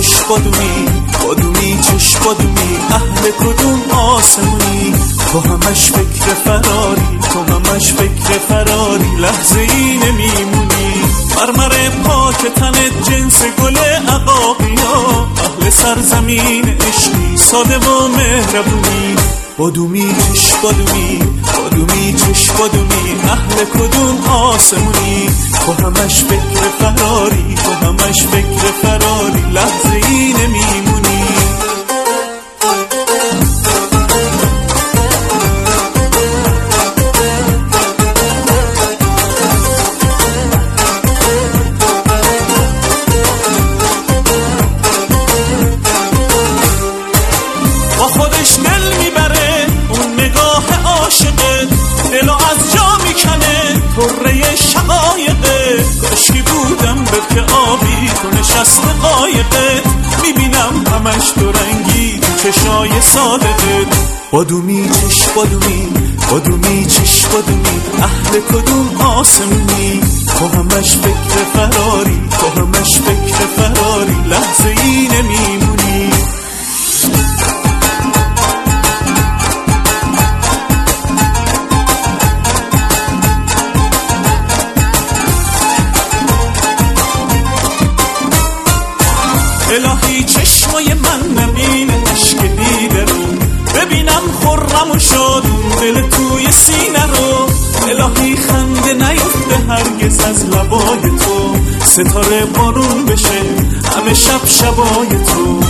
چش بادومی چش بادومی اهل کدوم آسمونی؟ تو همش فکر فراری، تو همش فکر فراری، لحظه ای نمیمونی. مرمر پاک تنت جنس گل عقاقیا، اهل سرزمین عشقی ساده و مهربونی. بادومی چش بادومی چش بادومی اهل کدوم آسمونی؟ تو همش فکر فراری، تو همش فکر فراری، لحظه ای نمیمونی. با خودش دل میبره اون نگاه عاشقت، دلو از جا میکنه طره شقایقت. کاشکی بودم برکه آبی تو نشست قایقت، میبینم همش دو رنگی تو چشای صادقت. بادومی چش بادومی چش بادومی اهل کدوم آسمونی؟ تو همش فکر فراری، تو همش فکر فراری، لحظه ای نمیمونی. الهی چشمای من نبین عشق دیده رو، ببینم خرم و شادون دل توی سینه رو. الهی خنده نیفته هرگز از لبای تو، ستاره بارون بشه همه شب شبای تو.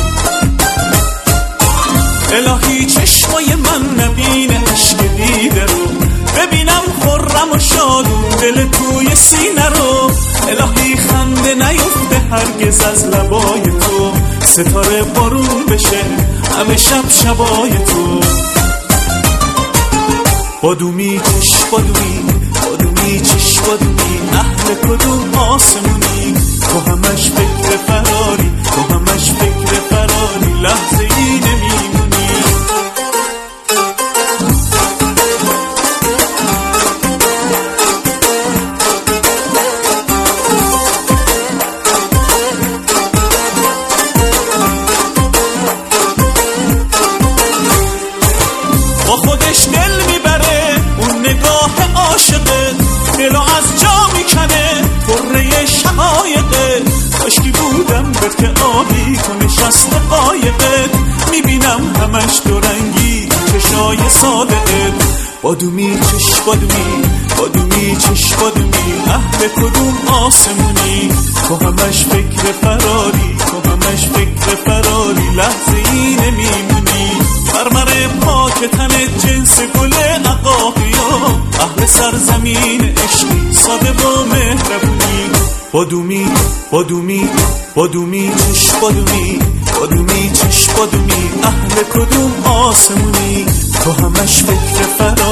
الهی چشمای من نبین عشق دیده رو، ببینم خرم و شادون دل توی سینه رو. الهی خنده نیفته هرگز از لبای تو، ستاره بارون بشه همه شب شبای تو. بادومی چش بادومی چش بادومی اهل کدوم آسمونی؟ تو همش فکر فراری، تو همش فکر فراری، لحظه ای نمیمونی. با خودش دل میبره اون نگاه عاشقت، دلو از جا میکنه طره شقایقت. کاشکی بودم برکه آبی تو نشست قایقت، میبینم همش دو رنگی چشای صادقت. بادومی چش بادومی چش بادومی اهل کدوم آسمونی؟ تو همش فکر فراری، تو همش فکر فراری، لحظه ای نمیمونی. مرمر پاک تنت جنس گل عقاقیا، اهل سرزمین عشقی ساده و مهربونی. بادومی چش بادومی چش بادومی اهل کدوم آسمونی؟ تو همش فکر فراری.